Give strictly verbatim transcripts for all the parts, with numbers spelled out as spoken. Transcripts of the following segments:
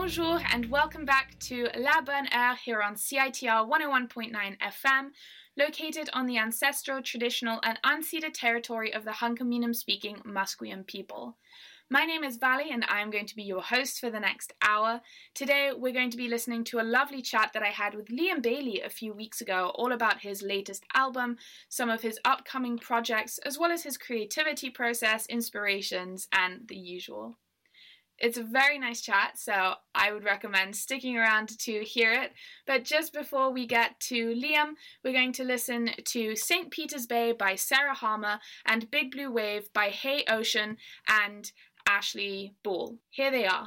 Bonjour and welcome back to La Bonne Heure here on C I T R one oh one point nine F M, located on the ancestral, traditional and unceded territory of the Hunkaminam-speaking Musqueam people. My name is Vali and I'm going to be your host for the next hour. Today we're going to be listening to a lovely chat that I had with Liam Bailey a few weeks ago, all about his latest album, some of his upcoming projects, as well as his creativity process, inspirations, and the usual. It's a very nice chat, so I would recommend sticking around to hear it. But just before we get to Liam, we're going to listen to Saint Peter's Bay by Sarah Harmer and Big Blue Wave by Hey Ocean and Ashley Ball. Here they are.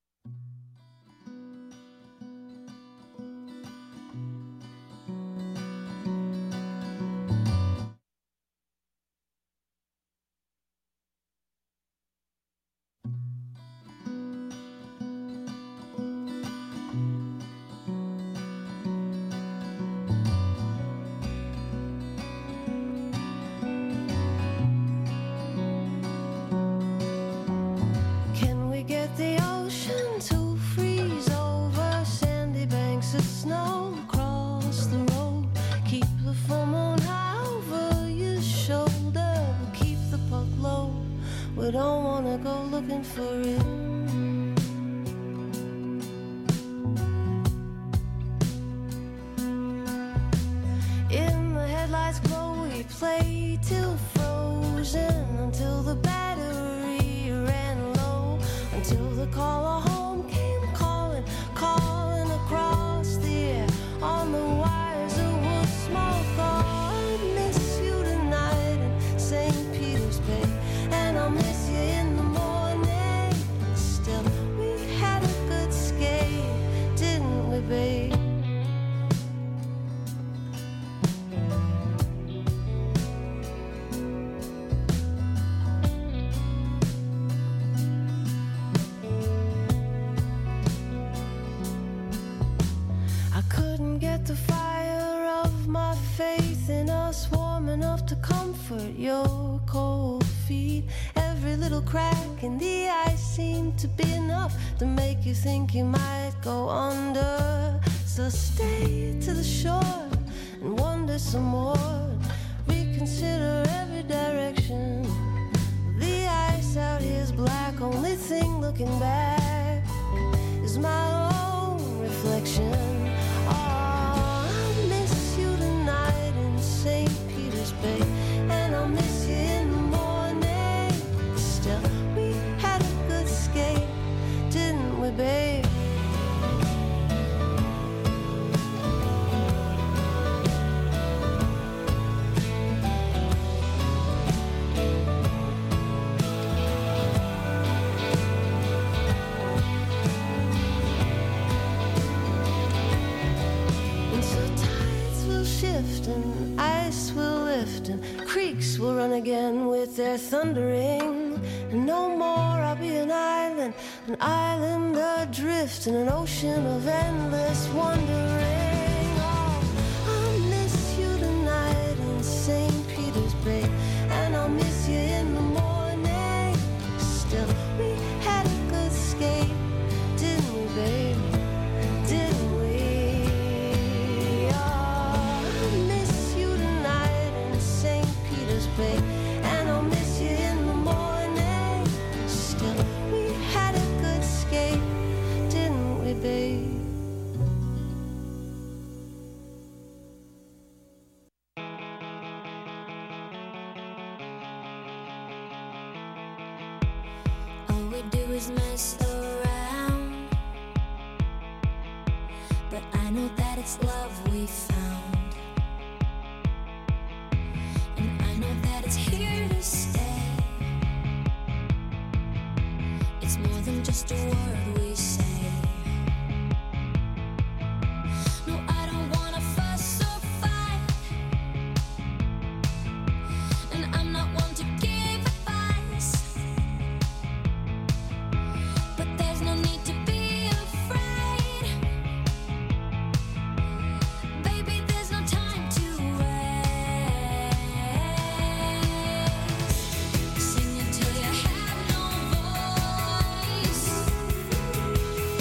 We don't wanna go looking for it. In the headlights glow, we play till frozen, until the battery ran low, until the caller home came calling, calling across the air on the wires of wood smoke. Oh, I miss you tonight in Saint Peter's Bay, and I'll miss you in the morning. Still, we had a good skate, didn't we, babe? I couldn't get the fire of my faith in us warm enough to comfort your cold feet. Every little crack in the ice seemed to be enough to make you think you might go under. So stay to the shore and wander some more. Reconsider every direction. The ice out here is black. Only thing looking back is my own reflection. Oh, I miss you tonight in Saint Peter's Bay, and I'll miss you in the morning. Still, we had a good skate, didn't we, babe? And so tides will shift and ice will lift and creeks will run again with their thundering. And no more I'll be an island, an island adrift in an ocean of endless wondering. Oh, I miss you tonight in Saint Peter's Bay, and I'll miss you in the morning. Still, we had a good skate, didn't we, babe? Didn't we? Oh, I miss you tonight in Saint Peter's Bay, and I'll miss you in the morning. Still, we had a good skate, didn't we, babe? All we do is mess around, but I know that it's love we found, and I know that it's here to stay. It's more than just a word we say. No, I don't wanna fuss or fight, and I'm not one to give advice, but there's no need to be afraid. Baby, there's no time to waste. Sing until you have no voice.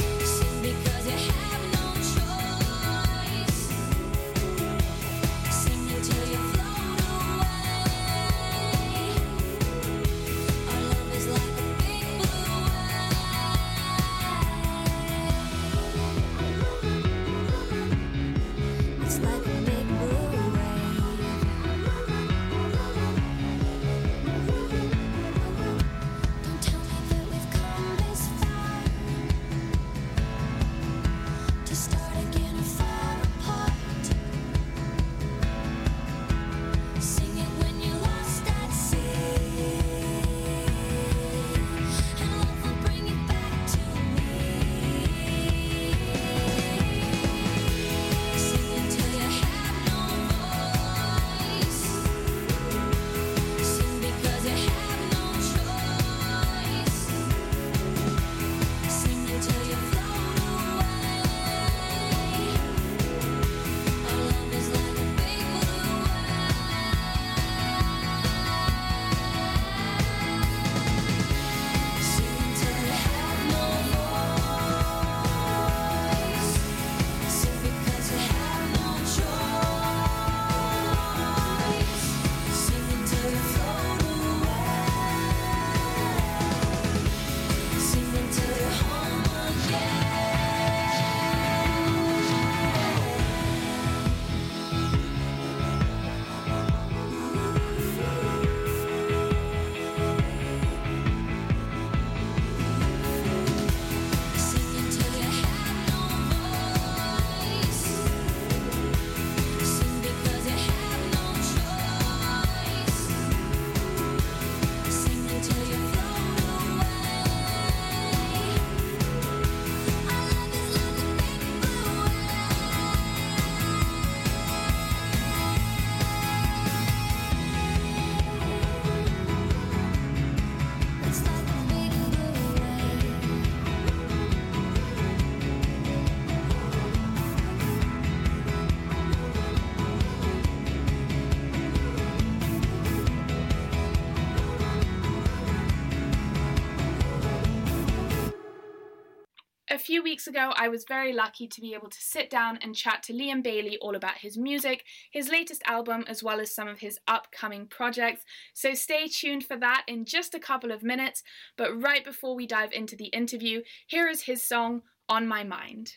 A few weeks ago, I was very lucky to be able to sit down and chat to Liam Bailey all about his music, his latest album, as well as some of his upcoming projects. So stay tuned for that in just a couple of minutes. But right before we dive into the interview, here is his song, On My Mind.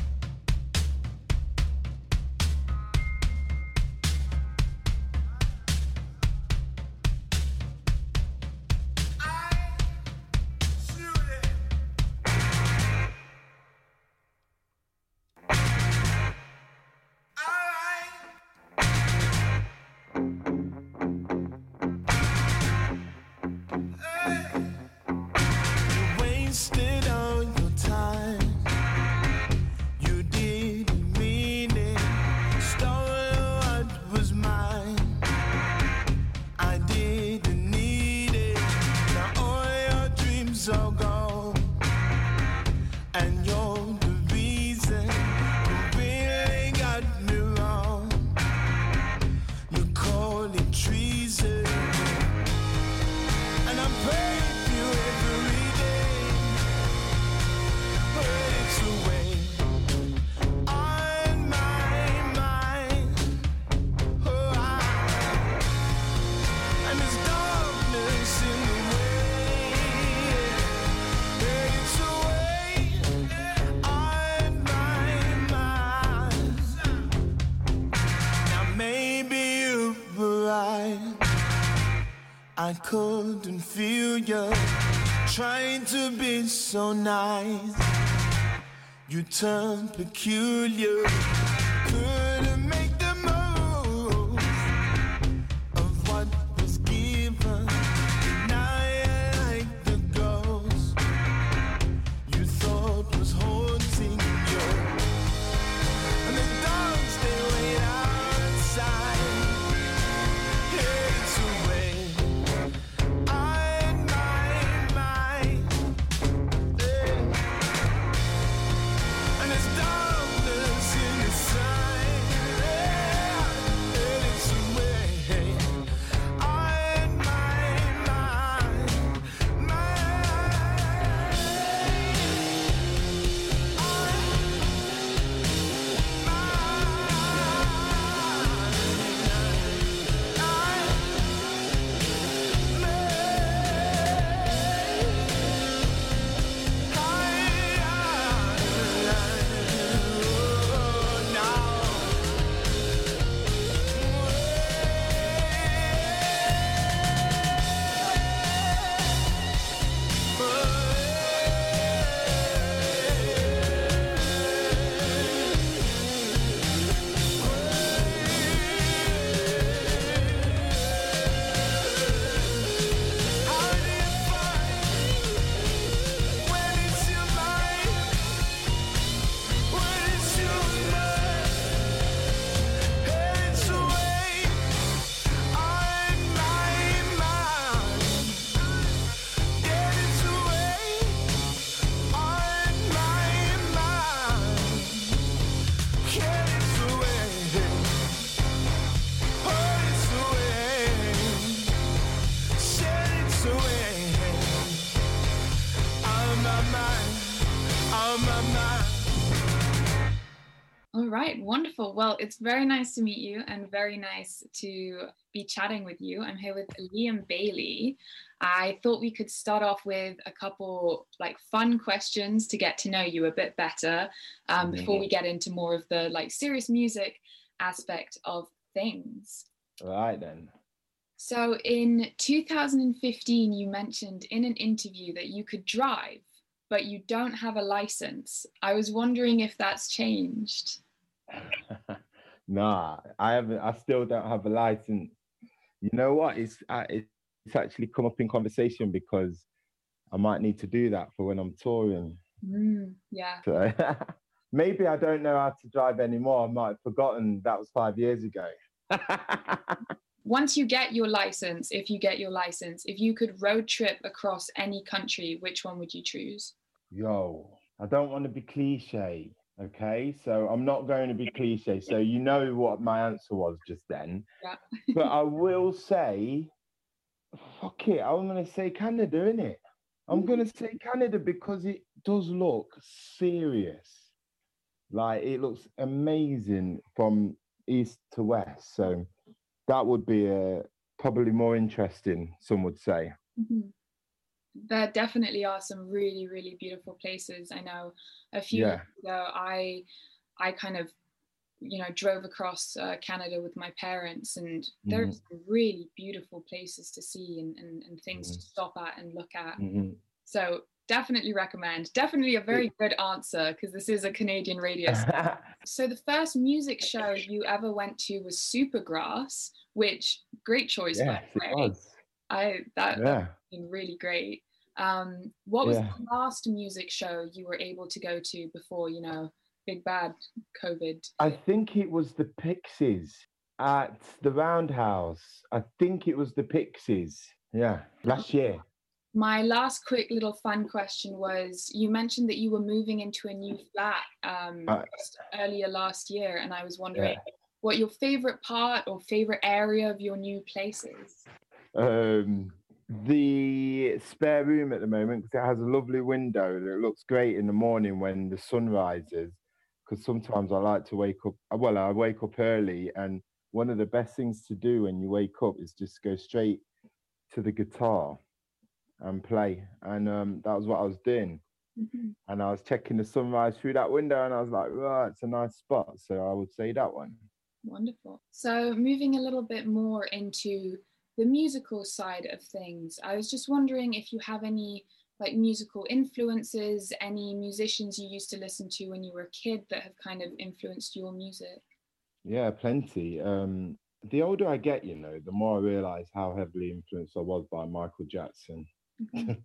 Wasted all your time. You didn't mean it. Stole what was mine. I didn't need it. Now all your dreams are gone. And you're the reason you really got me wrong. You call it treason. And I'm praying for you every day. But it's away on my mind. Oh, I, and there's darkness in the way. But it's away on my mind. Now maybe you were right. I couldn't feel you trying to be so nice. You turned peculiar. Couldn't make the most of what was given. Now you're like the ghost you thought was haunting you. And the dogs, they wait outside. It's away on my mind. Yeah. And there's darkness inside. Yeah. And it's away on my mind. All right, wonderful. Well, it's very nice to meet you and very nice to be chatting with you. I'm here with Liam Bailey. I thought we could start off with a couple like fun questions to get to know you a bit better um, before we get into more of the like serious music aspect of things. All right then. So in two thousand fifteen, you mentioned in an interview that you could drive, but you don't have a license. I was wondering if that's changed. Nah, I haven't. I still don't have a license. You know what? It's uh, it's actually come up in conversation because I might need to do that for when I'm touring. Mm, yeah. So maybe I don't know how to drive anymore. I might have forgotten that was five years ago. Once you get your license, if you get your license, if you could road trip across any country, which one would you choose? Yo, I don't want to be cliche, okay? So I'm not going to be cliche. So you know what my answer was just then. Yeah. But I will say, fuck it, I'm going to say Canada, innit? I'm gonna say Canada because it does look serious. Like it looks amazing from east to west. So that would be uh, probably more interesting, some would say. Mhm. There definitely are some really, really beautiful places. I know a few Yeah. years ago, I I kind of, you know, drove across uh, Canada with my parents, and there's some really beautiful places to see and, and, and things to stop at and look at. hmm So definitely recommend. Definitely a very good answer because this is a Canadian radio station. So the first music show you ever went to was Supergrass, which great choice by Yes, the it way. was. I that Yeah. that's been really great. Um, what was Yeah. the last music show you were able to go to before, you know, big bad COVID? I think it was the Pixies at the Roundhouse. I think it was the Pixies. Yeah, last year. My last quick little fun question was, you mentioned that you were moving into a new flat um, Uh, just earlier last year, and I was wondering Yeah. what your favorite part or favorite area of your new place is. Um, the spare room at the moment because it has a lovely window that looks great in the morning when the sun rises. Because sometimes I like to wake up. Well, I wake up early, and one of the best things to do when you wake up is just go straight to the guitar and play. And um, that was what I was doing. Mhm. And I was checking the sunrise through that window, and I was like, "Right, it's a nice spot." So I would say that one. Wonderful. So moving a little bit more into the musical side of things, I was just wondering if you have any like musical influences, any musicians you used to listen to when you were a kid that have kind of influenced your music. Yeah, plenty. Um, the older I get, you know, the more I realize how heavily influenced I was by Michael Jackson. Mhm.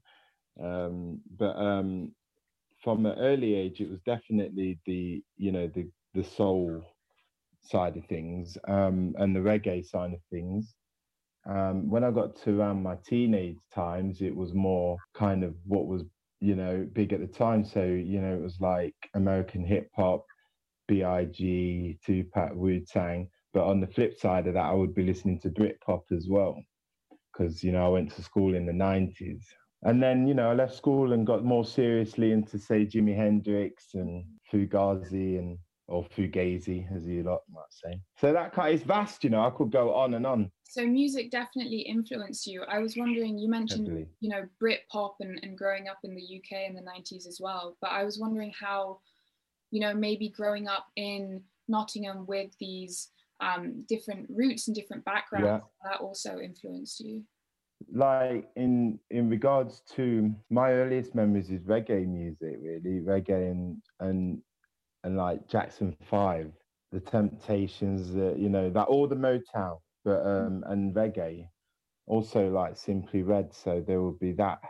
um, but um, from an early age, it was definitely the, you know, the the soul side of things um, and the reggae side of things. Um, when I got to around my teenage times, it was more kind of what was, you know, big at the time. So, you know, it was like American hip hop, B I G, Tupac, Wu Tang. But on the flip side of that, I would be listening to Britpop as well, because, you know, I went to school in the nineties. And then, you know, I left school and got more seriously into, say, Jimi Hendrix and Fugazi and or Fugazi, as you lot might say. So that kind is vast, you know, I could go on and on. So music definitely influenced you. I was wondering, you mentioned, Heavily. you know, Britpop and, and growing up in the U K in the nineties as well. But I was wondering how, you know, maybe growing up in Nottingham with these um, different roots and different backgrounds, that also influenced you. Like in in regards to my earliest memories is reggae music, really, reggae and and and like Jackson Five, the Temptations, uh, you know, that all the Motown, but um and reggae, also like Simply Red. So there would be that.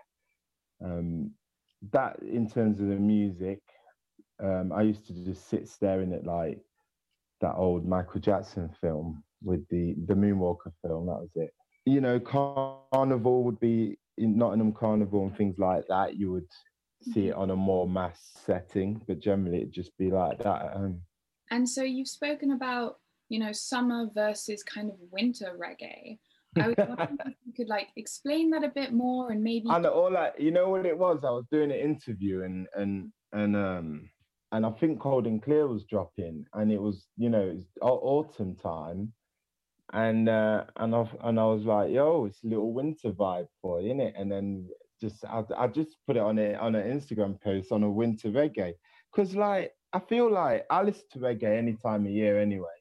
Um, that in terms of the music, um, I used to just sit staring at like that old Michael Jackson film with the the Moonwalker film. That was it. You know, Carnival would be in Nottingham Carnival and things like that. You would see it on a more mass setting, but generally it'd just be like that at home. And so you've spoken about, you know, summer versus kind of winter reggae. I was wondering if you could like explain that a bit more and maybe. And all that, you know what it was? I was doing an interview and and and um and I think Cold and Clear was dropping, and it was, you know, it was au- autumn time, and uh, and I and I was like, yo, it's a little winter vibe for you, innit? And then just I, I just put it on a on an Instagram post on a winter reggae, because like I feel like I listen to reggae any time of year anyway,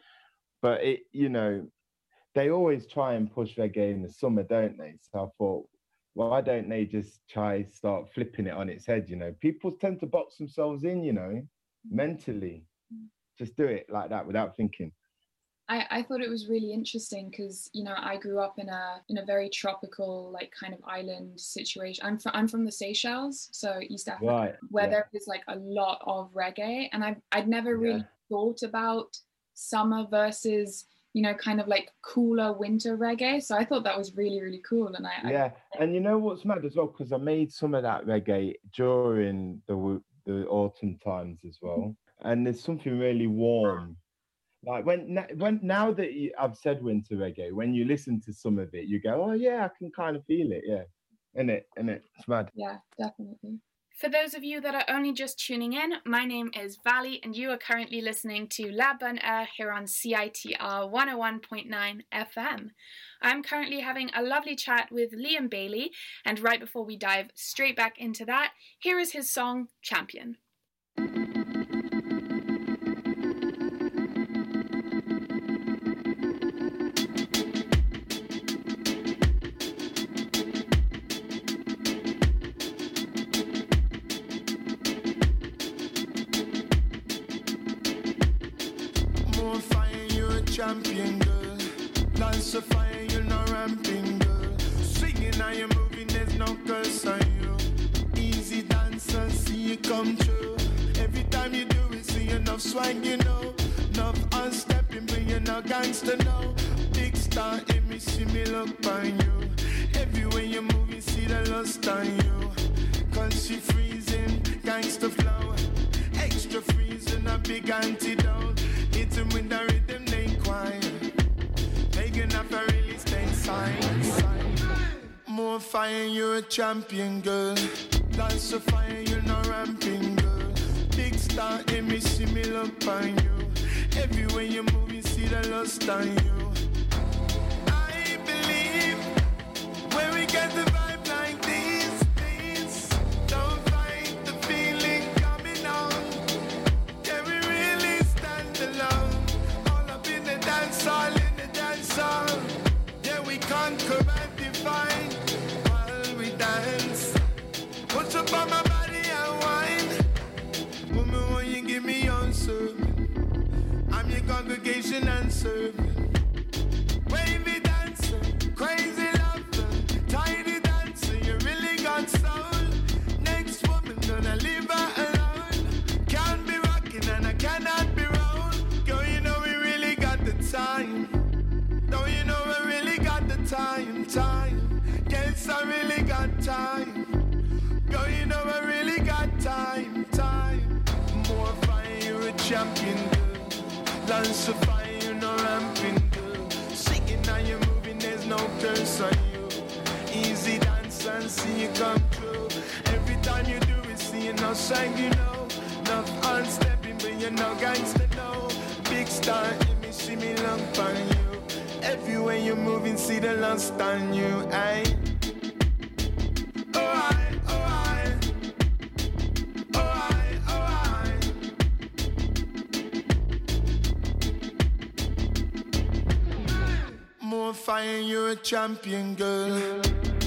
but it, you know, they always try and push reggae in the summer, don't they? So I thought, why don't they just try start flipping it on its head? You know, people tend to box themselves in, you know, mentally. Just do it like that without thinking. I, I thought it was really interesting because, you know, I grew up in a in a very tropical, like kind of island situation. I'm from I'm from the Seychelles, so East Africa, Right. where yeah. there is like a lot of reggae, and I I'd never really Yeah. thought about summer versus, you know, kind of like cooler winter reggae. So I thought that was really really cool, and I, I Yeah, and you know what's mad as well? Because I made some of that reggae during the w- the autumn times as well, and there's something really warm. Like when na- when now that you, I've said winter reggae, when you listen to some of it, you go, oh yeah, I can kind of feel it. Yeah, In it, in it, it's mad. Yeah, definitely. For those of you that are only just tuning in, my name is Valley, and you are currently listening to La Bonne Heure here on C I T R one oh one point nine F M. I'm currently having a lovely chat with Liam Bailey, and right before we dive straight back into that, here is his song, Champion. More fire, you're a champion, girl. Dance a fire, you're not ramping, girl. Swinging and you're moving, there's no curse on you. Easy dancer, see you come true. Every time you do it, see enough swag, you know. Enough unstepping, but you're not gangster, no. Big star in me, see me look on you. Everywhere you move, you see the lust on you. Cause she freezing, gangster flow. Extra freezing, a big antidote. Hit him with the rhythm, they quiet. Making up a really stay silent, silent. More fire, you're a champion, girl. Dance a fire, you're not ramping, girl. Big star in me, see me look on you. Everywhere you move, you see the lust on you. I believe when we get the vibe like this, this, don't fight the feeling coming on. Yeah, we really stand alone. All up in the dance hall, in the dance hall. Yeah, we conquer and define while we dance. Put up on my body and wine. Woman, when you give me your serving, I'm your congregation and serving. Wavy dancer, crazy lover, tidy dancer, you really got soul. Next woman, gonna leave her alone. Can't be rocking and I cannot be rolled. Girl, you know we really got the time. Don't you know we really got the time, time. Yes, I really got time. Girl, you know I really got time, time. More fire, you're a champion, girl. Dance a fire, you're no ramping, girl. Singing and you're moving, there's no curse on you. Easy dance and see you come true. Every time you do it, see you no shine, you know. Enough unstepping, but you're no gangster, no. Big star in me, see me lump on you. Everywhere you're moving, see the lust on you, aye. Oh, I, oh, I. Oh, I, oh, I. More fire, you're a champion, girl.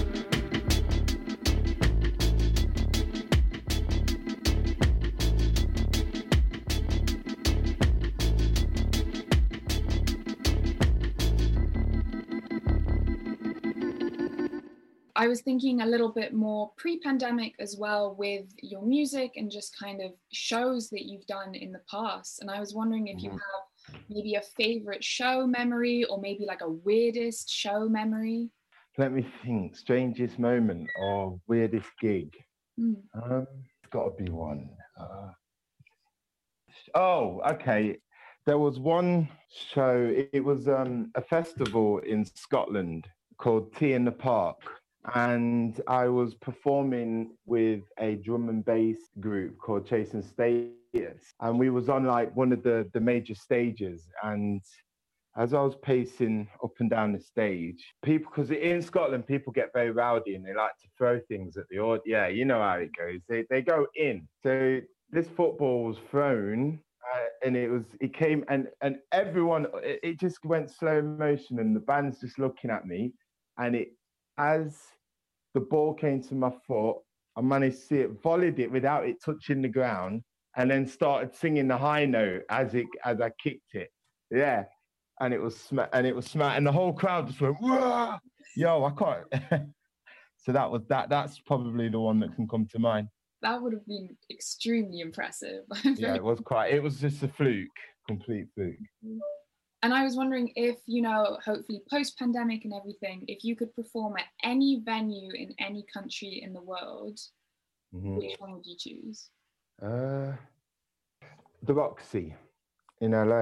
I was thinking a little bit more pre-pandemic as well with your music and just kind of shows that you've done in the past. And I was wondering if you Mhm. have maybe a favorite show memory or maybe like a weirdest show memory. Let me think. Strangest moment or weirdest gig. Mm. Um, it's got to be one. Uh, oh, okay. There was one show. It, it was um, a festival in Scotland called Tea in the Park, and I was performing with a drum and bass group called Chase and Status, and we was on like one of the the major stages. And as I was pacing up and down the stage, people, because in Scotland, people get very rowdy and they like to throw things at the audience. Yeah, you know how it goes. They they go in. So this football was thrown, uh, and it was it came and and everyone it, it just went slow motion, and the band's just looking at me, and it as the ball came to my foot, I managed to see it, volleyed it without it touching the ground, and then started singing the high note as it as I kicked it. Yeah. And it was sma- and it was smart, and the whole crowd just went, "Whoa!" Yo, I can't. So that was that. That's probably the one that can come to mind. That would have been extremely impressive. Yeah, it was quite. It was just a fluke, complete fluke. And I was wondering if, you know, hopefully post-pandemic and everything, if you could perform at any venue in any country in the world, Mhm. which one would you choose? Uh, the Roxy in L A.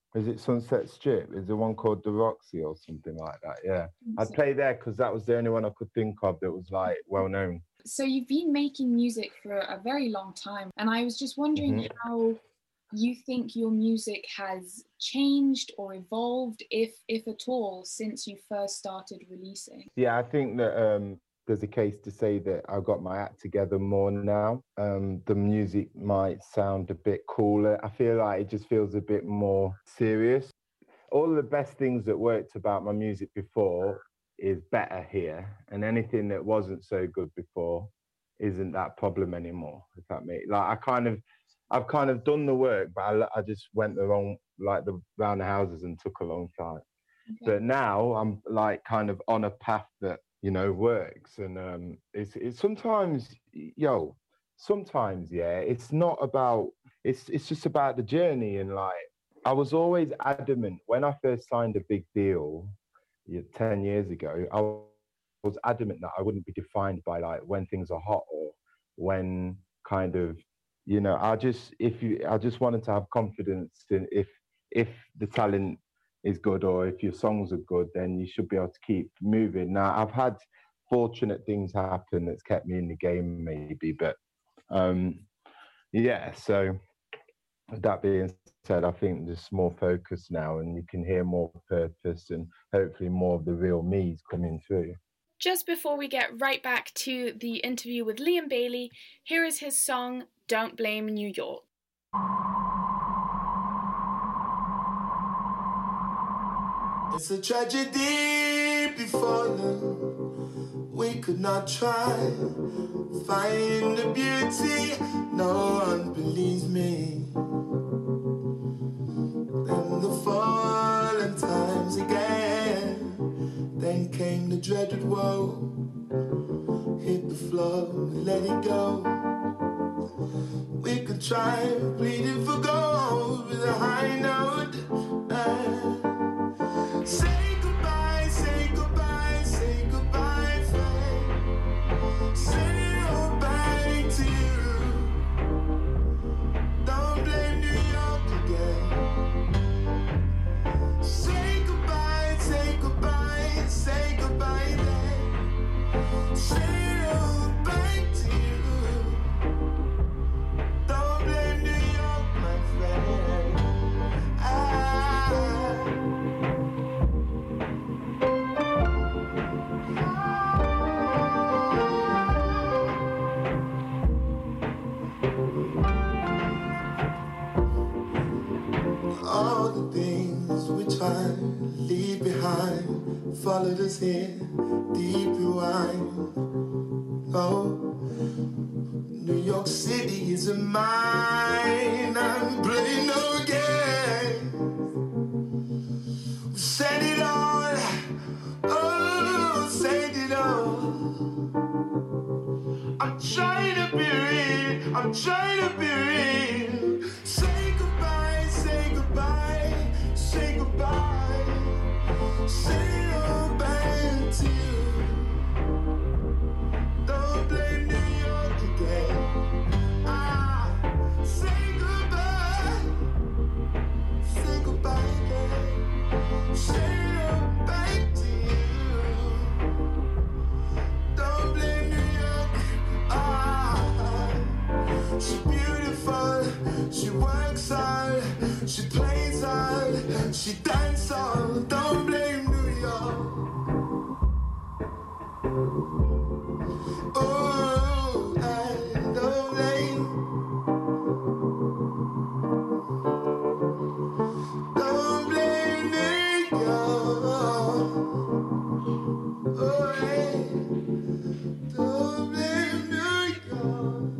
Is it Sunset Strip? Is there one called the Roxy or something like that? Yeah. I'd play there because that was the only one I could think of that was like well known. So you've been making music for a very long time, and I was just wondering Mhm. how you think your music has changed or evolved, if if at all, since you first started releasing. Yeah, I think that um, there's a case to say that I got my act together more now. Um, the music might sound a bit cooler. I feel like it just feels a bit more serious. All the best things that worked about my music before is better here, and anything that wasn't so good before isn't that problem anymore. If that makes like I kind of, I've kind of done the work, but I, I just went the wrong like the round the houses and took a long time. Okay. But now I'm like kind of on a path that you know works, and um, it's it's sometimes yo, sometimes yeah, it's not about it's it's just about the journey, and like I was always adamant when I first signed a big deal yeah, ten years ago. I was adamant that I wouldn't be defined by like when things are hot or when kind of you know I just if you I just wanted to have confidence in if if the talent is good or if your songs are good, then you should be able to keep moving. Now I've had fortunate things happen that's kept me in the game maybe, but um yeah, so that being said, I think there's more focus now and you can hear more purpose and hopefully more of the real me's coming through. Just before we get right back to the interview with Liam Bailey, here is his song Don't Blame New York. It's a tragedy befallen. We could not try find the beauty. No one believes me. Then the fallen times again. Then came the dreaded woe. Hit the floor, we let it go. We could try pleading for gold with a high note. Uh, Say goodbye, say goodbye, say goodbye, friend. Say it back to you. Don't blame New York again. Say goodbye, say goodbye, say goodbye then. Say it back to you. Don't blame New York, my friend. Ah. All the things we try leave behind followed us here, deep rewind. Oh, New York City is a mine. I'm playing no game. We said it all. Oh, said it all. I'm trying to be real. I'm trying to be real. Say goodbye, say goodbye, say goodbye. Say it back to you. Don't blame New York again. Ah, say goodbye, say goodbye again. Say it back to you. Don't blame New York. Ah, she's beautiful, she works hard, she plays hard, she dances all. Don't blame New York. Oh, I don't blame, don't blame New York. Oh, hey, don't blame New York.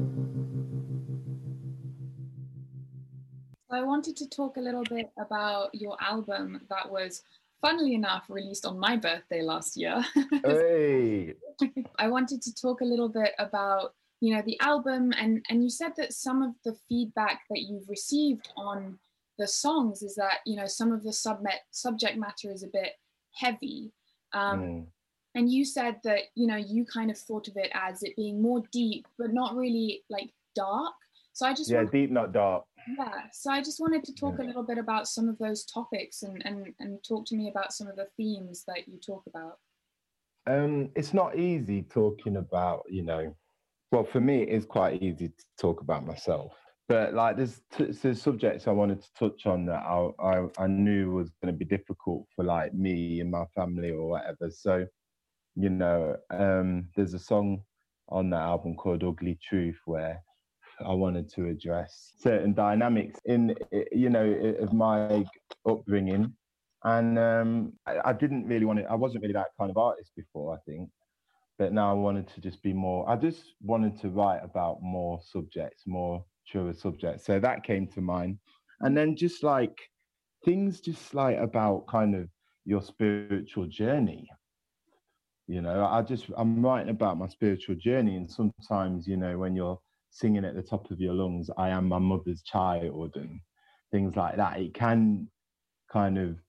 I wanted to talk a little bit about your album that was, funnily enough, released on my birthday last year. Hey, I wanted to talk a little bit about, you know, the album, and and you said that some of the feedback that you've received on the songs is that, you know, some of the submet subject matter is a bit heavy. Um, mm. And you said that, you know, you kind of thought of it as it being more deep, but not really like dark. So I just Yeah, want- deep, not dark. Yeah, so I just wanted to talk Yeah. a little bit about some of those topics and, and, and talk to me about some of the themes that you talk about. Um, it's not easy talking about, you know, well, for me, it is quite easy to talk about myself. But like, there's, t- there's subjects I wanted to touch on that I, I, I knew was going to be difficult for like me and my family or whatever. So, you know, um, there's a song on that album called Ugly Truth where I wanted to address certain dynamics in, you know, of my upbringing. And um, I, I didn't really want to, I wasn't really that kind of artist before, I think. But now I wanted to just be more, I just wanted to write about more subjects, more truer subjects. So that came to mind. And then just like things just like about kind of your spiritual journey. You know, I just, I'm writing about my spiritual journey. And sometimes, you know, when you're singing at the top of your lungs, I am my mother's child and things like that, it can kind of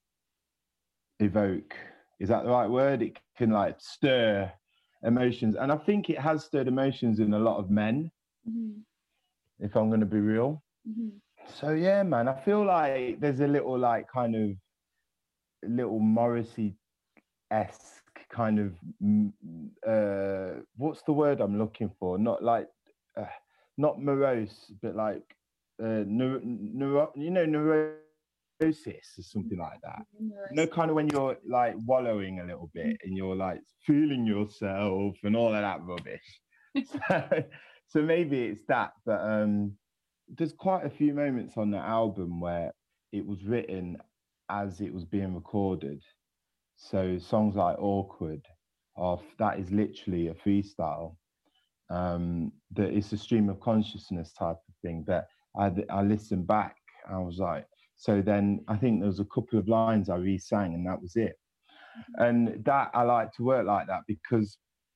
evoke, is that the right word? It can like stir emotions. And I think it has stirred emotions in a lot of men, Mm-hmm. if I'm going to be real. Mm-hmm. So, yeah, man, I feel like there's a little like kind of little Morrissey esque kind of mm, uh what's the word I'm looking for, not like uh, not morose but like uh neuro, neuro, you know neurosis or something like that, you know, kind of when you're like wallowing a little bit and you're like feeling yourself and all of that rubbish. so, so maybe it's that, but um there's quite a few moments on the album where it was written as it was being recorded. So songs like Awkward, of that is literally a freestyle. Um, that it's a stream of consciousness type of thing. That I I listened back, I was like, so then I think there was a couple of lines I re-sang and that was it. And that I like to work like that because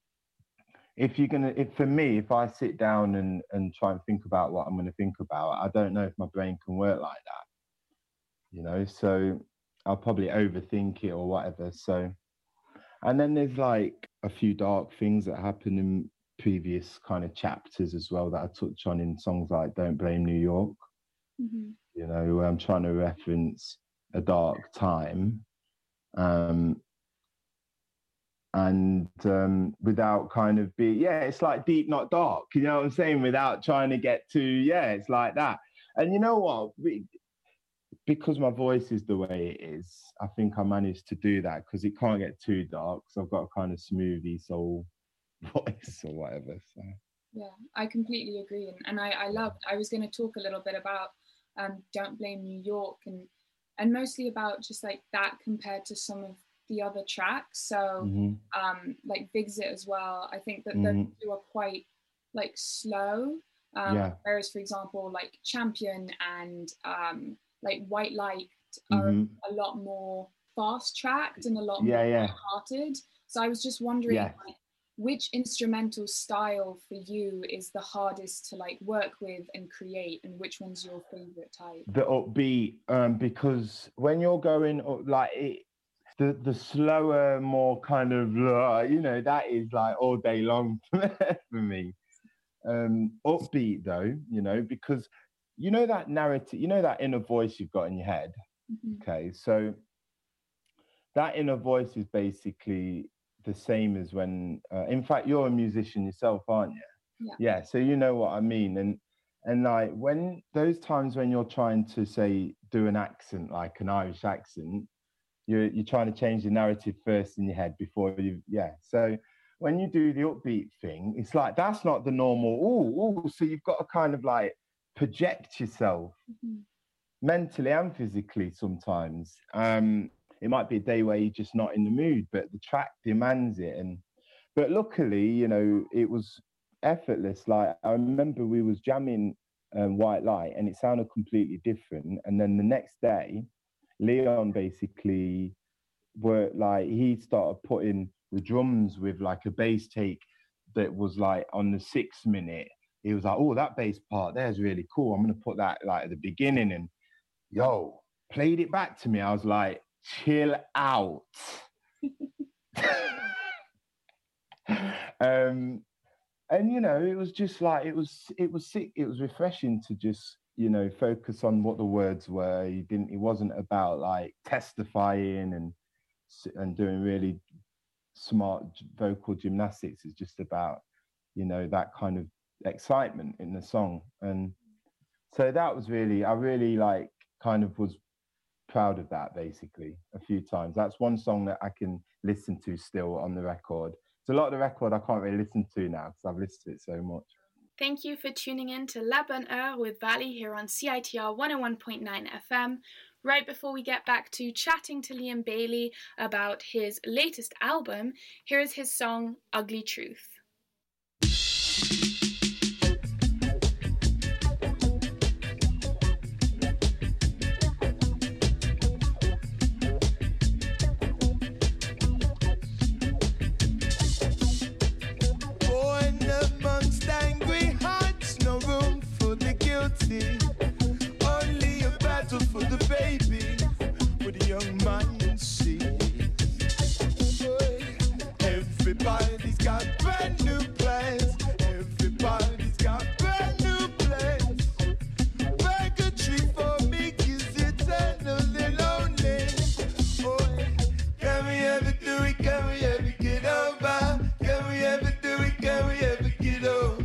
if you're gonna, if for me, if I sit down and and try and think about what I'm gonna think about, I don't know if my brain can work like that, you know. So I'll probably overthink it or whatever. So, and then there's like a few dark things that happen in previous kind of chapters as well that I touch on in songs like Don't Blame New York. Mm-hmm. You know, where I'm trying to reference a dark time. Um, and um, without kind of be, yeah, it's like deep, not dark. You know what I'm saying? Without trying to get too, yeah, it's like that. And you know what? We, because my voice is the way it is, I think I managed to do that because it can't get too dark. So I've got a kind of smoothie soul voice or whatever. So Yeah, I completely agree. And, and I, I loved, I was going to talk a little bit about um, Don't Blame New York and and mostly about just like that compared to some of the other tracks. So mm-hmm. um, like Bigsit as well. I think that Mm-hmm. those two are quite like slow. Um, Yeah. Whereas, for example, like Champion and um, like White Light are Mm-hmm. a lot more fast tracked and a lot Yeah, more yeah. hearted. So I was just wondering, Yeah. like, which instrumental style for you is the hardest to like work with and create, and which one's your favorite type? The upbeat, um, because when you're going up, like it, the the slower, more kind of, uh, you know, that is like all day long for me. Um, upbeat though, you know, because you know that narrative, you know that inner voice you've got in your head. Mm-hmm. Okay, so that inner voice is basically the same as when, uh, in fact, you're a musician yourself, aren't you? Yeah. Yeah, so you know what I mean. And and like when those times when you're trying to say do an accent like an Irish accent, you're you're trying to change the narrative first in your head before you, yeah. So when you do the upbeat thing, it's like that's not the normal. Oh, oh, so you've got to kind of like project yourself Mm-hmm. mentally and physically sometimes. Um, it might be a day where you're just not in the mood, but the track demands it. And but luckily, you know, it was effortless. Like I remember we was jamming um, White Light, and it sounded completely different. And then the next day, Leon basically were like he started putting the drums with like a bass take that was like on the sixth minute. He was like, "Oh, that bass part there's really cool. I'm gonna put that like at the beginning." And yo, played it back to me. I was like, chill out. um, and you know, it was just like it was, it was sick. It was refreshing to just you know, focus on what the words were. He didn't. It wasn't about like testifying and and doing really smart vocal gymnastics. It's just about, you know, that kind of excitement in the song. And so that was really, I really like kind of was proud of that basically a few times. That's one song that I can listen to still on the record. It's a lot of the record I can't really listen to now because I've listened to it so much. Thank you for tuning in to La Bonne Heure with Valley here on C I T R one oh one point nine F M. Right before we get back to chatting to Liam Bailey about his latest album, here is his song Ugly Truth. Only a battle for the baby with a young man see. Everybody's got brand new plans. Everybody's got brand new plans. Purgatory for me is eternally lonely. Oh, can we ever do it? Can we ever get over? Can we ever do it? Can we ever get over?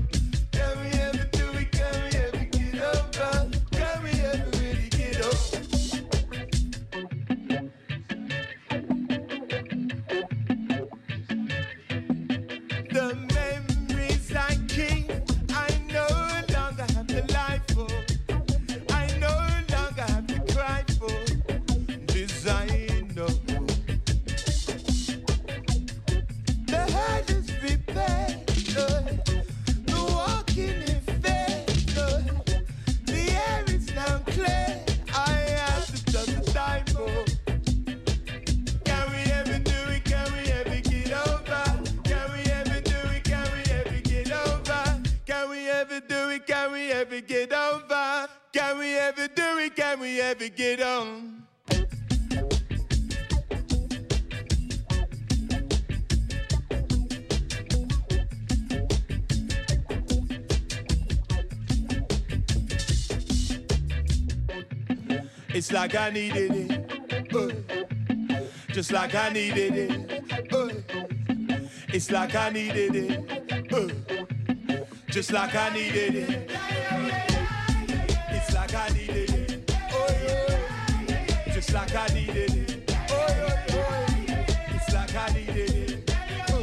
Get over? Can we ever do it? Can we ever get on? It's like I needed it, uh, just like I needed it. Uh, it's like I needed it, uh, just like I needed it. It's like I needed it, oh yeah. Just like I needed it, oh yeah. It's like I needed it. Uh.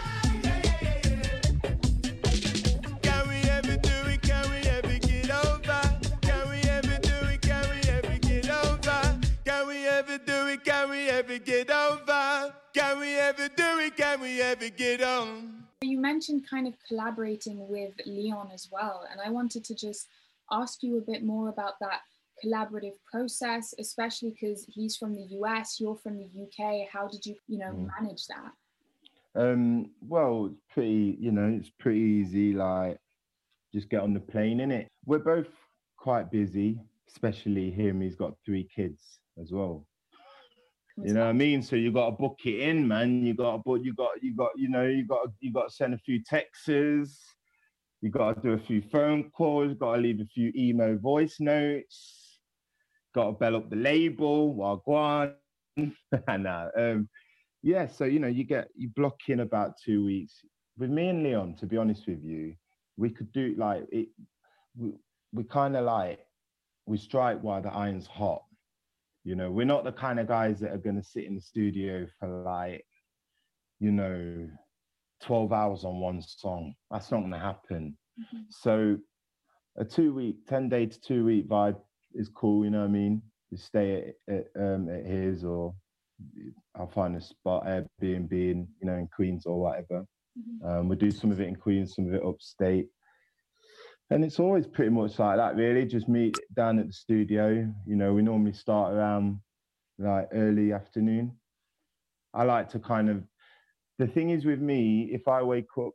Can we ever do it? Can we ever get over? Can we ever do it? Can we ever get over? Can we ever do it? Can we ever get over? Can we ever do it? Can we ever get on? You mentioned kind of collaborating with Leon as well, and I wanted to just ask you a bit more about that collaborative process, especially because he's from the U S, you're from the U K. How did you, you know, mm. manage that? Um, well, it's pretty, you know, it's pretty easy, like, just get on the plane, innit? We're both quite busy, especially him, he's got three kids as well. You know what I mean? So you got to book it in, man. You got to book. You got. You got. You know. You got. You got to send a few texts. You got to do a few phone calls. You got to leave a few emo voice notes. Got to bell up the label. Wagwan. nah. Um. Yeah. So you know, you get you block in about two weeks. With me and Leon, to be honest with you, we could do like it. We we kind of like we strike while the iron's hot. You know, we're not the kind of guys that are going to sit in the studio for like, you know, twelve hours on one song. That's not going to happen. Mm-hmm. So a two week, ten day to two week vibe is cool. You know what I mean? You stay at, at, um, at his, or I'll find a spot, Airbnb in, you know, in Queens or whatever. Mm-hmm. Um, we'll do some of it in Queens, some of it upstate. And it's always pretty much like that, really. Just meet down at the studio. You know, we normally start around like early afternoon. I like to kind of, the thing is with me, if I wake up,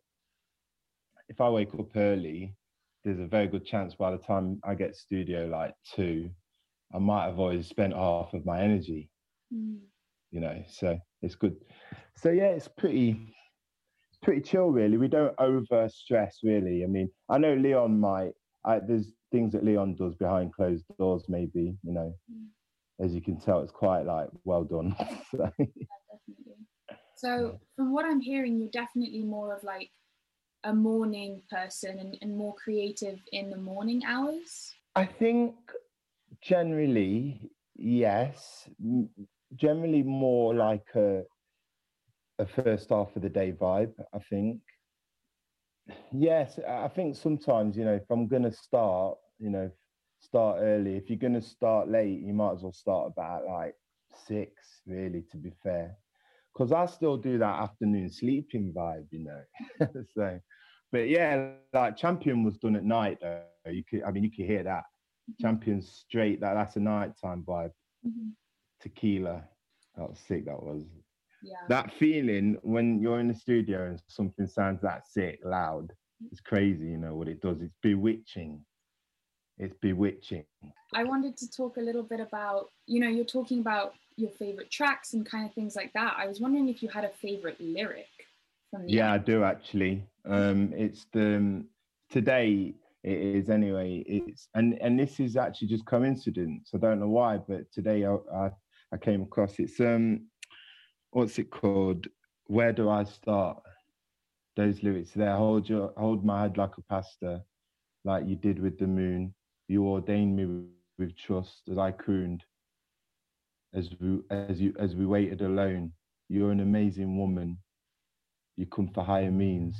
if I wake up early, there's a very good chance by the time I get studio like two, I might have always spent half of my energy, mm. you know, so it's good. So yeah, it's pretty, pretty chill, really. We don't over stress, really. I mean, I know Leon might. I, there's things that Leon does behind closed doors, maybe, you know, mm. as you can tell, it's quite like well done. So. Yeah, definitely. So from what I'm hearing, you're definitely more of like a morning person and, and more creative in the morning hours. I think generally, yes. Generally more like a, a first half of the day vibe, I think. Yes, I think sometimes, you know, if I'm going to start, you know, start early. If you're going to start late, you might as well start about like six, really, to be fair. Because I still do that afternoon sleeping vibe, you know. So, but yeah, like Champion was done at night, though. You could, I mean, you could hear that. Mm-hmm. Champion straight, that, that's a nighttime vibe. Mm-hmm. Tequila, that was sick, that was. Yeah. That feeling when you're in the studio and something sounds that sick, loud, it's crazy, you know, what it does. It's bewitching. It's bewitching. I wanted to talk a little bit about, you know, you're talking about your favorite tracks and kind of things like that. I was wondering if you had a favorite lyric from the Yeah, album. I do actually. Um, it's the, um, today it is anyway, it's, and, and this is actually just coincidence. I don't know why, but today I, I, I came across it's, um, what's it called? Where do I start? Those lyrics there. Hold your, hold my head like a pastor, like you did with the moon. You ordained me with trust as I crooned, as we, as you, as we waited alone. You're an amazing woman. You come for higher means.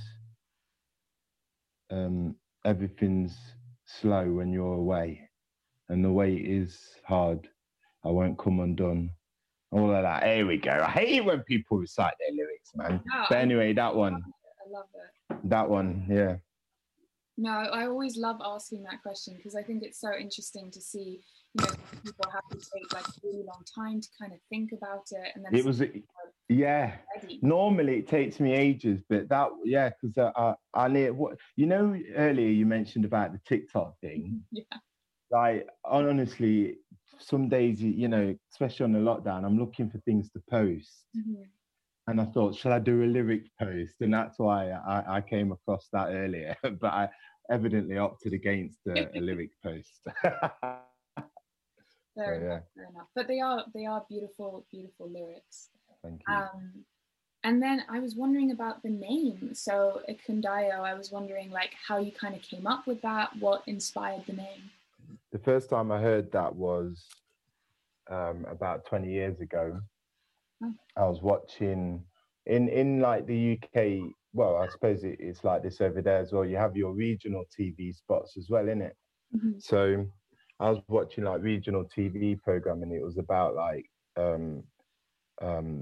Um, everything's slow when you're away, and the wait is hard. I won't come undone. All of that. Here we go. I hate it when people recite their lyrics, man. No, but I anyway, that one. I love it. That one, yeah. No, I always love asking that question because I think it's so interesting to see, you know, people have to take like a really long time to kind of think about it. And then it was, yeah. Ready. Normally it takes me ages, but that, yeah, because I, I, I need, what, you know, earlier you mentioned about the TikTok thing. Yeah. Like, honestly, some days, you know, especially on the lockdown, I'm looking for things to post. Mm-hmm. And I thought, shall I do a lyric post? And that's why I, I came across that earlier. But I evidently opted against a, a lyric post. Fair, so, enough, yeah. fair enough. But they are they are beautiful, beautiful lyrics. Thank you. Um, and then I was wondering about the name. So Ekundayo, I was wondering like how you kind of came up with that, what inspired the name? The first time I heard that was um, about twenty years ago. Oh. I was watching in, in like the U K, well, I suppose it, it's like this over there as well. You have your regional T V spots as well, innit? Mm-hmm. So I was watching like regional T V programming. It was about like um, um,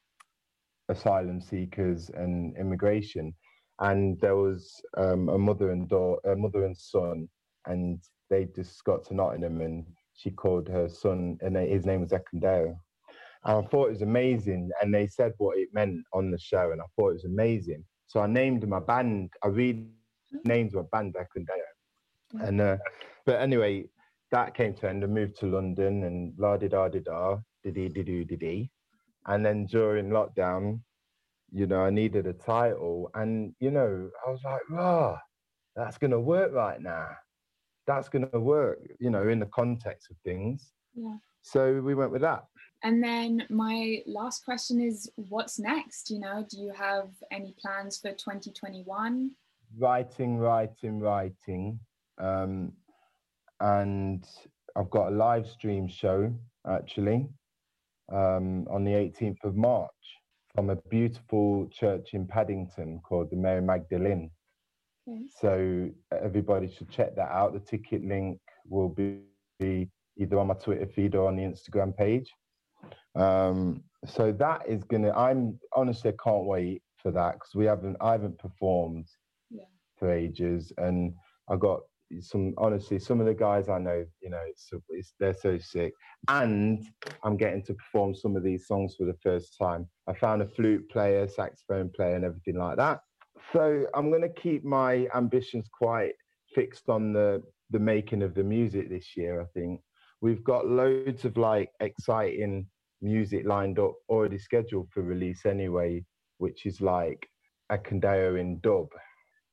asylum seekers and immigration. And there was um, a mother and daughter, a mother and son, and they just got to Nottingham and she called her son, and his name was Ekundayo. And I thought it was amazing. And they said what it meant on the show, and I thought it was amazing. So I named my band, I renamed my band Ekundayo. And, uh, but anyway, that came to end. I moved to London and la-di-da-di-da, di-di-di-do-di-di. And then during lockdown, you know, I needed a title. And, you know, I was like, rah, that's going to work right now. That's going to work, you know, in the context of things. Yeah. So we went with that. And then my last question is, what's next? You know, do you have any plans for twenty twenty-one? Writing, writing, writing. Um, and I've got a live stream show, actually, um, on the eighteenth of March from a beautiful church in Paddington called the Mary Magdalene. Okay. So everybody should check that out. The ticket link will be either on my Twitter feed or on the Instagram page. Um, so that is gonna, I'm honestly, I can't wait for that because we haven't, I haven't performed yeah. for ages. And I got some, honestly, some of the guys I know, you know, it's, it's, they're so sick. And I'm getting to perform some of these songs for the first time. I found a flute player, saxophone player and everything like that. So I'm going to keep my ambitions quite fixed on the, the making of the music this year, I think. We've got loads of like exciting music lined up, already scheduled for release anyway, which is like Ekundayo in dub.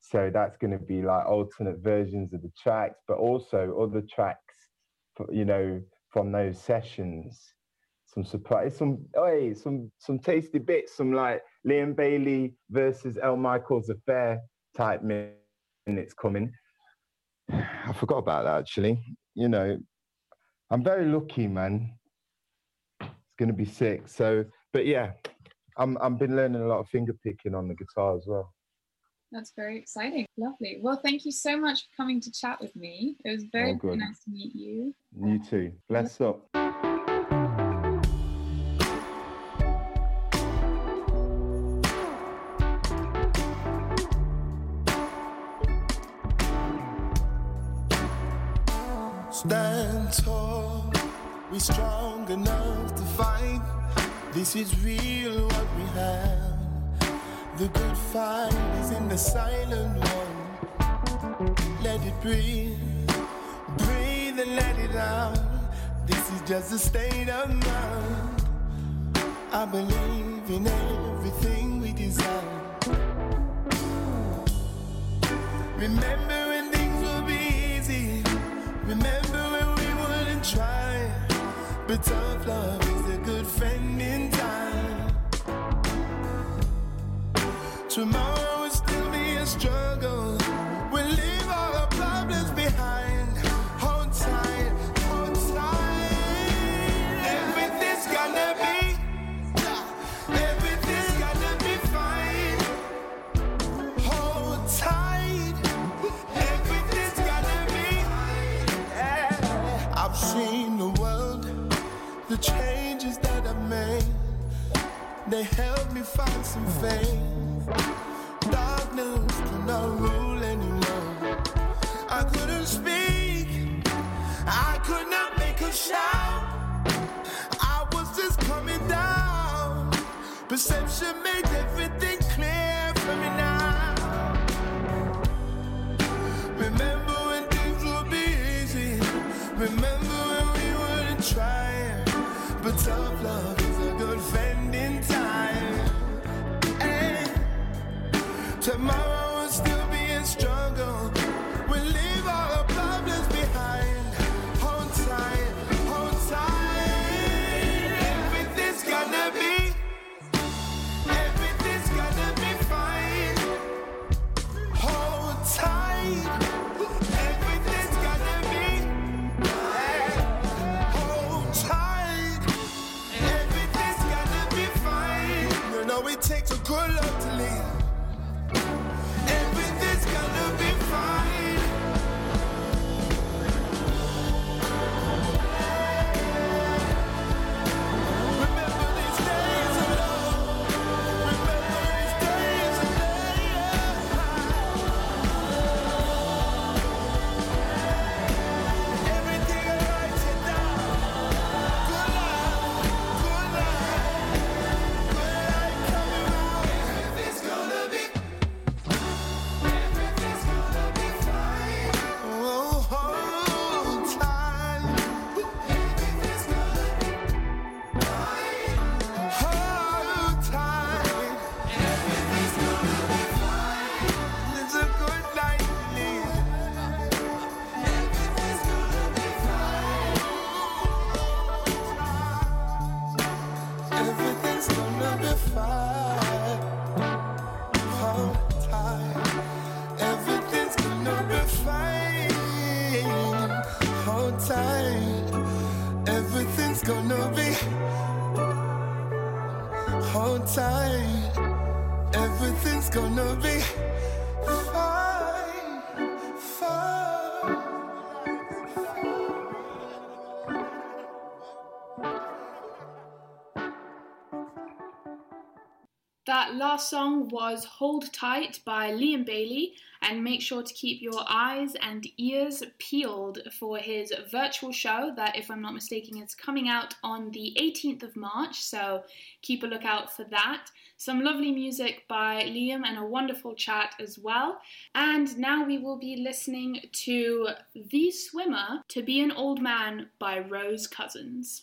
So that's going to be like alternate versions of the tracks, but also other tracks, you know, from those sessions. Some surprise, some hey, some some tasty bits, some like Liam Bailey versus L. Michaels Affair type minutes coming. I forgot about that actually. You know, I'm very lucky, man. It's gonna be sick. So, but yeah, I'm I've been learning a lot of finger picking on the guitar as well. That's very exciting. Lovely. Well, thank you so much for coming to chat with me. It was very, Oh, very good. nice to meet you. You too. Bless up. Stand tall, we strong enough to fight. This is real what we have. The good fight is in the silent one. Let it breathe, breathe and let it out. This is just a state of mind. I believe in everything we desire. Remember when things will be easy. Remember when we wouldn't try. But tough love is a good friend in time. Tomorrow will still be a struggle. We'll leave all our problems behind. Hold tight, hold tight. Everything's gonna be, everything's gonna be fine. Hold tight, everything's gonna be. I've seen the world, the changes that I've made. They helped me find some faith. Darkness cannot rule anymore. I couldn't speak, I could not make a shout. I was just coming down. Perception made everything clear for me now. Remember when things would be easy. Remember when we wouldn't try. But tough love is a good friend in time. Tomorrow will still be a struggle. We'll leave all our problems behind. Hold tight, hold tight. Everything's gonna be, everything's gonna be fine. Hold tight. Everything's gonna be, hold tight. Everything's gonna be fine. You know it takes a good love to live. Everything's gonna be fine. Remember these days of love. Remember these days of love. Everything I write it down. Good night, good night, good night coming out. Everything's gonna be. Everything's gonna be. Hold tight. Everything's gonna be fine. Fine. That last song was Hold Tight by Liam Bailey, and make sure to keep your eyes and ears peeled for his virtual show that, if I'm not mistaken, is coming out on the eighteenth of March, so keep a lookout for that. Some lovely music by Liam and a wonderful chat as well. And now we will be listening to The Swimmer, To Be an Old Man by Rose Cousins.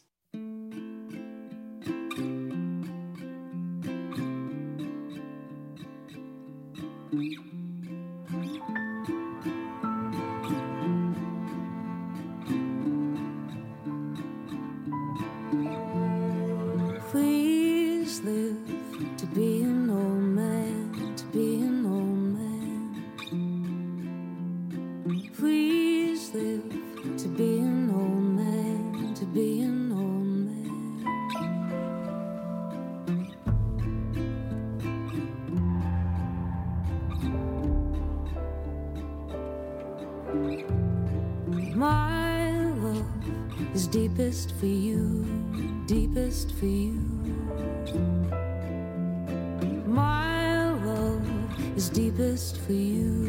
is deepest for you, deepest for you. My love is deepest for you.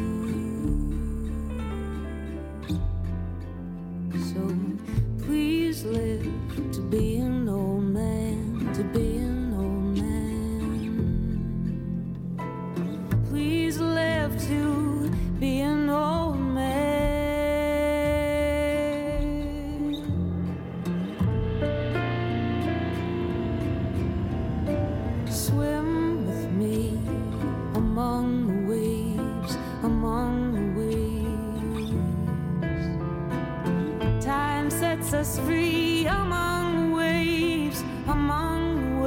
So please live to be an old man, to be an old man. Please live to be an old man. Swim with me among the waves, among the waves. Time sets us free among the waves, among the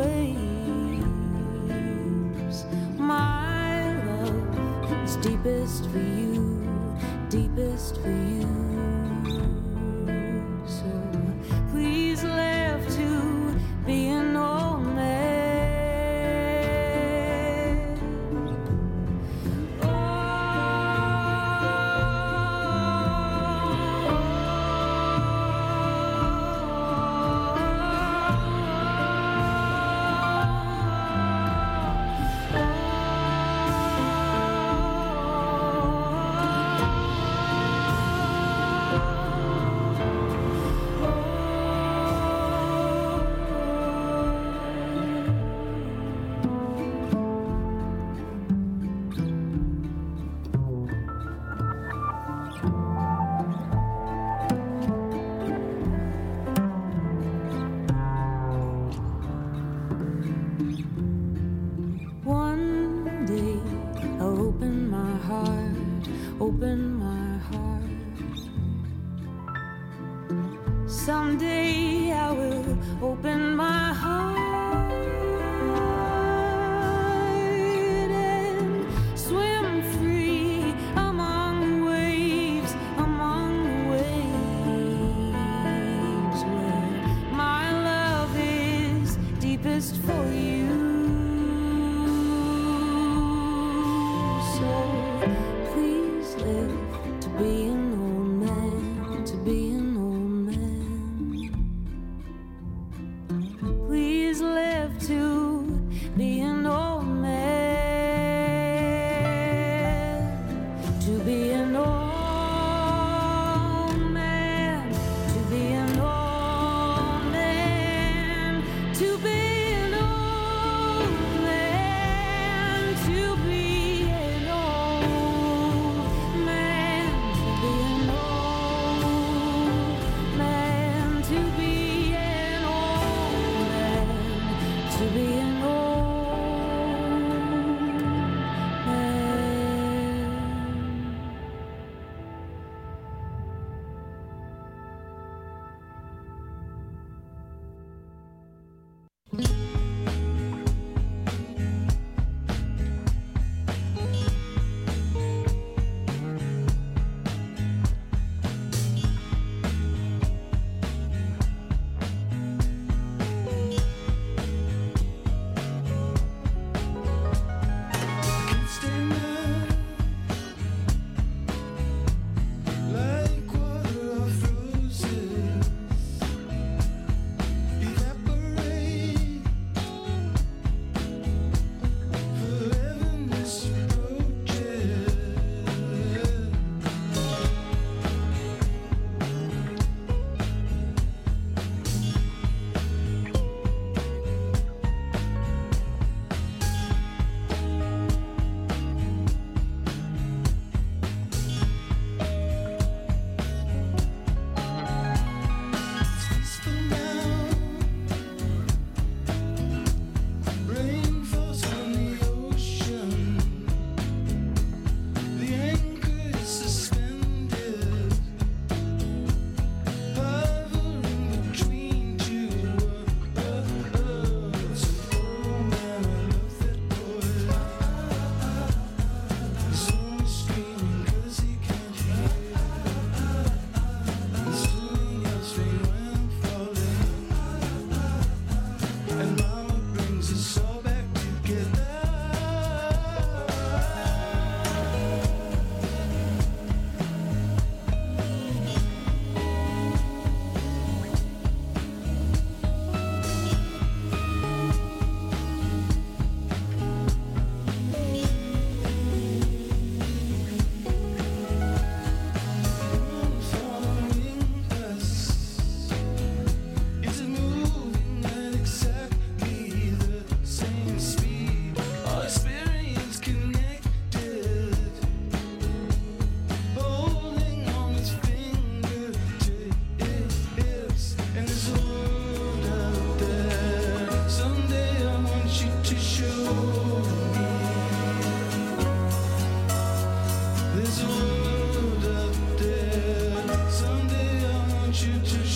waves. My love is deepest for you, deepest for you. So please live to be an old man. One day I'll open my heart, open my heart. Someday I will open my heart and swim free among the waves, among the waves, where my love is deepest for you. So please live to be an old man, to be an old man. Please live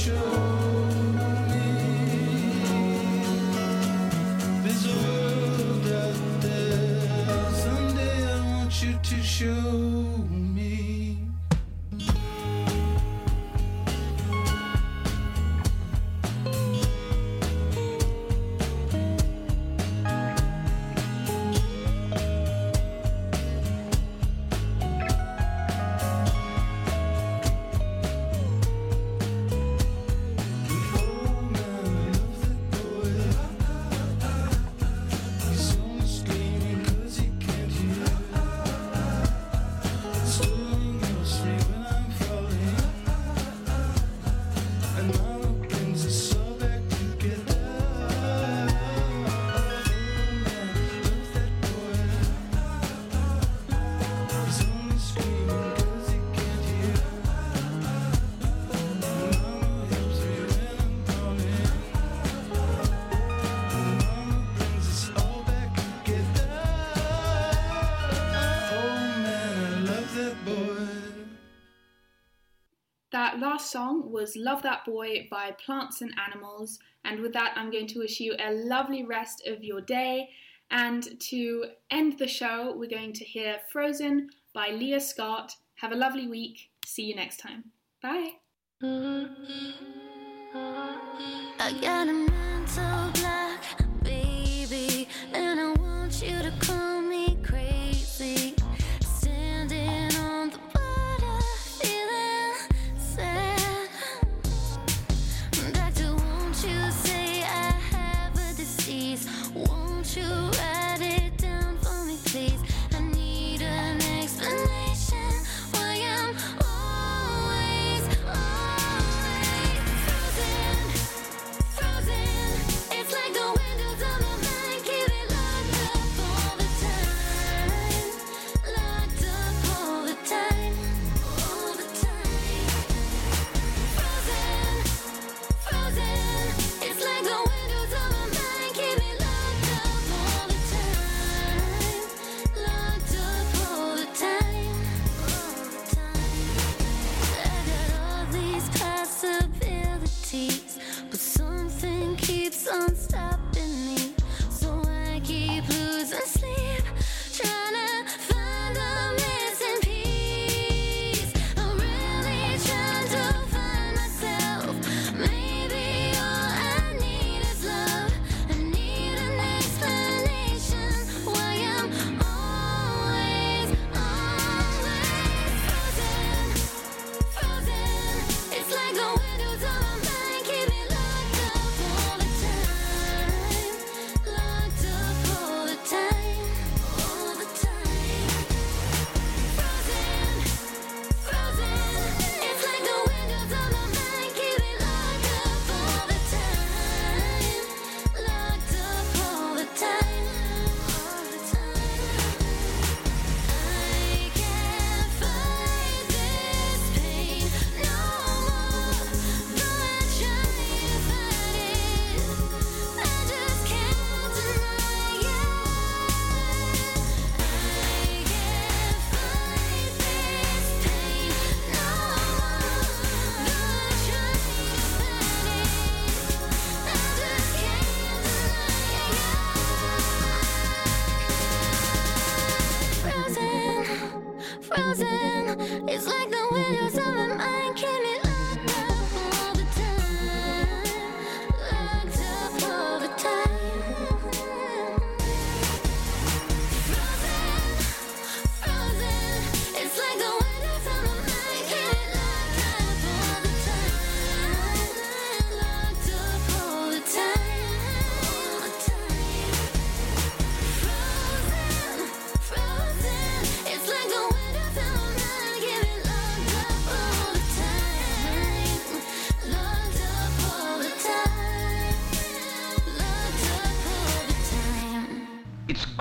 show me. There's a world out there. Someday I want you to show me. That last song was Love That Boy by Plants and Animals, and with that I'm going to wish you a lovely rest of your day, and to end the show we're going to hear Frozen by Leah Scott. Have a lovely week. See you next time. Bye. I got a mental black, baby, and I want you to call me crazy. Standing on the border, feeling sad. Doctor, won't you say I have a disease? Won't you write it down for me, please? I need an explanation why I'm always, always frozen, frozen. It's like the windows of my mind keep it locked up all the time, locked up all the time, all the time. Frozen, frozen. It's like the windows of my mind keep it locked up all the time, locked up all the time, all the time. I got all these possibilities, but something keeps on stopping me. So I keep losing sleep, trying to find the missing piece. I'm really trying to find myself. Maybe all I need is love. I need an explanation why I'm always, always frozen, frozen. It's like the windows of my mind keep it locked up all the time, locked up all the time, all the time. Frozen, frozen. It's like the windows of my mind keep it locked up all the time, locked up all the time, all the time. I can't fight this pain no more, though I try to fight it. I just can't deny it. I can't fight this pain no more, though I try to fight it. I just can't deny it. Frozen, frozen. It's like the windows of my mind keep me locked up all the time, locked up all the time. Frozen, frozen. It's like the windows of my mind keep me locked up all the time, locked up all the time, all the time. Frozen, frozen. It's like the windows of my mind keep it locked up all the time, locked up all the time, locked up all the time. It's